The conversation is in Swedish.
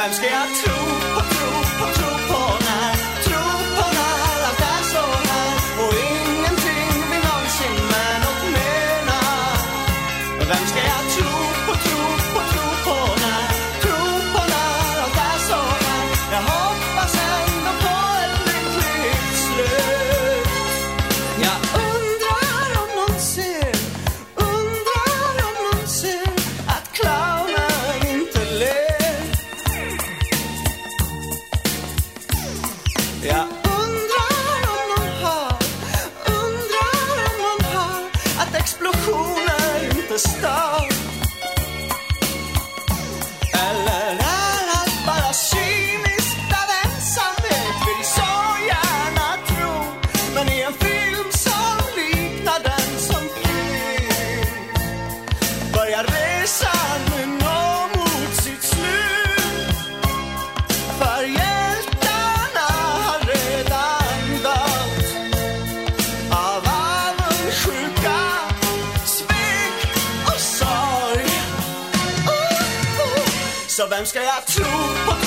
Vem ska jag tro på när allt är så här och ingenting vi någonsin med något mena? Vem ska jag tro på när allt är så här? Jag hoppas ändå på ett lyckligt slut. Jag undrar om någon ser att clownen inte ler. Jag undrar om någon hör att explosioner inte stör. Eller är allt bara cyniskt av ensamhet? Vill så gärna tro. Men i en film som liknar den som finns börjar resan nu nå mot sitt slut. För hjältarna har redan dött av avundsjuka, svek och sorg. Så vem ska jag tro på?